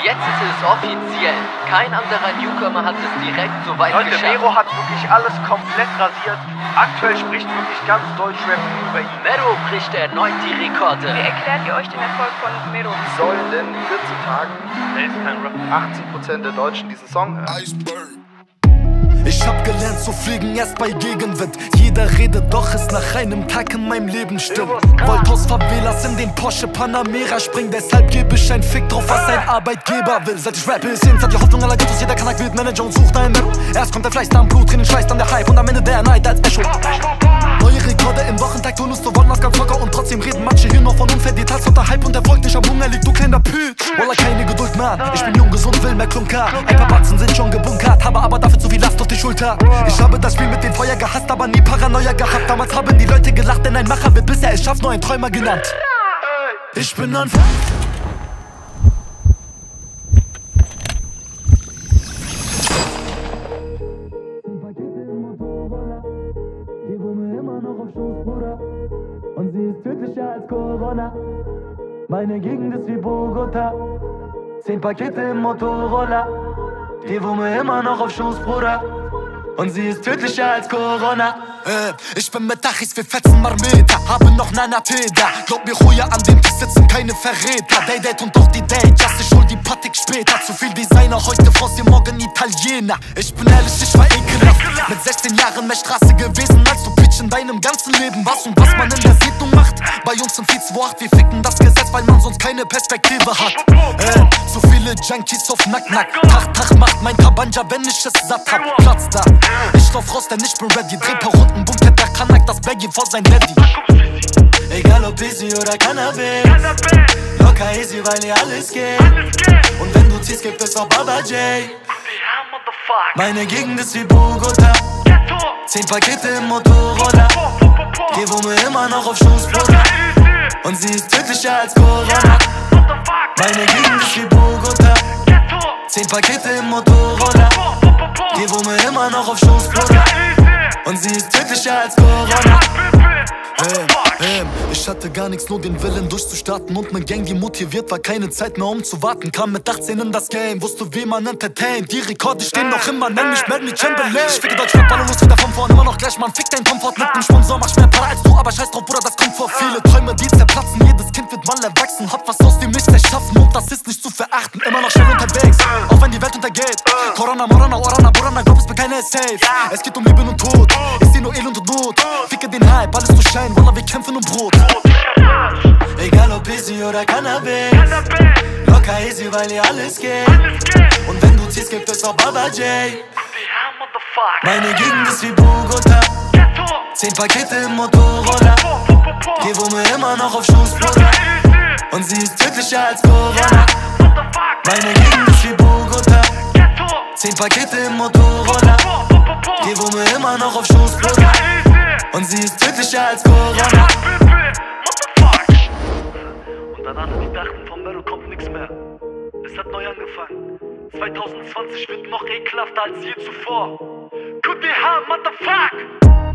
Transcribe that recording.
Jetzt ist es offiziell. Kein anderer Newcomer hat es direkt so weit Leute, geschafft. Mero hat wirklich alles komplett rasiert. Aktuell spricht wirklich ganz Deutschrap über ihn. Mero bricht erneut die Rekorde. Wie erklärt ihr euch den Erfolg von Mero? Wie sollen denn in 14 Tagen Der ist kein Rapper. 80% der Deutschen diesen Song hören? Ich hab gelernt zu fliegen erst bei Gegenwind. Jeder redet, doch es nach einem Tag in meinem Leben stimmt. Wollt aus Favelas in den Porsche Panamera springen. Deshalb gebe ich ein Fick drauf, was ein Arbeitgeber will. Seit ich rappe ist jeden Tag die Hoffnung aller Ghettos. Jeder Kanak wird Manager und sucht einen Mero. Erst kommt der Fleiß, dann Blut, Training, Schweiß, dann der Hype und am Ende der Neid als Echo. Neue Rekorde im Wochentag, tun es, du wollen das ganz locker. Und trotzdem reden manche hier noch von unfair Details. Und der Hype und Erfolg nicht am Hunger liegt, du kleiner Püt. Wallah, keine Geduld, Mann. Ich bin jung, gesund, will mehr Klunker. Ein paar Batzen sind schon gebunkert, habe aber dafür zu viel Last auf die Schulter. Ich habe das Spiel mit dem Feuer gehasst, aber nie Paranoia gehabt. Damals haben die Leute gelacht, denn ein Macher wird, bis er es schafft, nur ein Träumer genannt. Ich bin an und sie ist tödlicher als Corona. Meine Gegend ist wie Bogota. 10 Pakete im Motorroller. Die Wumme immer noch auf Schoß, Bruder. Und sie ist tödlicher als Corona. Ich bin mit Achis, wir fetzen Marmeter. Habe noch Nana Peda. Glaub mir, Ruja, an dem Tisch sitzen keine Verräter. Date und doch die Date, just ich hol die Patik später. Zu viel Designer, heute Franzose, morgen Italiener. Ich bin ehrlich, ich war ekelhaft. Mit 16 Jahren mehr Straße gewesen als du Bitch in deinem ganzen Leben. Was und was man in der Siedlung macht. Bei uns im Vize, wo 8, wir ficken das Gesetz, weil man sonst keine Perspektive hat. So viele Junkies auf Nack-Nack. Tach macht mein Kabanja, wenn ich es satt hab. Platz da. Ich lauf raus, denn ich bin ready. Dreh paar Runden, bunker der Kanak, das Baggy vor sein Daddy. Egal ob Easy oder Cannabis. Locker easy, weil hier alles geht. Und wenn du ziehst, gibt es auch Baba J. Meine Gegend ist wie Bogota. 10 Pakete im Motorroller. Die Wumme immer noch auf Schoß, Bruder. Und sie ist tödlicher als Corona. Meine Gegend ist wie Bogota. 10 Pakete im Motorroller. Die Wumme immer noch auf Schoß, Bruder. Und sie ist tödlicher als Corona. Ich hatte gar nichts, nur den Willen durchzustarten. Und ne Gang, die motiviert war, keine Zeit mehr um zu warten. Kam mit 18 in das Game, wusste wie man entertaint. Die Rekorde stehen noch immer, nenn mich Madly Chamberlain. Ich ficke Deutschrap, alle los wieder von vorn, immer noch gleich, man fick dein Komfort mit nem Sponsor. Mach mehr Para als du, aber scheiß drauf, Bruder, das kommt vor. Viele Träume, die zerplatzen, jedes Kind wird mal erwachsen. Hat was aus dem Nichts erschaffen und das ist nicht zu verachten. Immer noch schnell unterwegs, auch wenn die Welt untergeht. Corona, Morana, Orana, Borana, glaub es mir keiner ist safe. Es geht um Leben und Tod, ich seh nur Elend und Not. Ficke den Hype, alles zu schein, Wallah, wir kämpfen um Brot. Egal ob Easy oder Cannabis. Locker easy, weil hier alles geht. Und wenn du ziehst, gibt es auch Baba J. Meine Gegend ist wie Bogota. 10 Pakete im Motorroller. Die Wumme immer noch auf Schoß, Bruder. Und sie ist tödlicher als Corona. Meine Gegend ist wie Bogota. 10 Pakete im Motorroller. Die Wumme immer noch auf Schoß, Bruder. Und sie ist tödlicher als Corona. Und dann alle, die dachten, von Mero kommt nix mehr. Es hat neu angefangen. 2020 wird noch ekelhafter als je zuvor. QDH, motherfuck!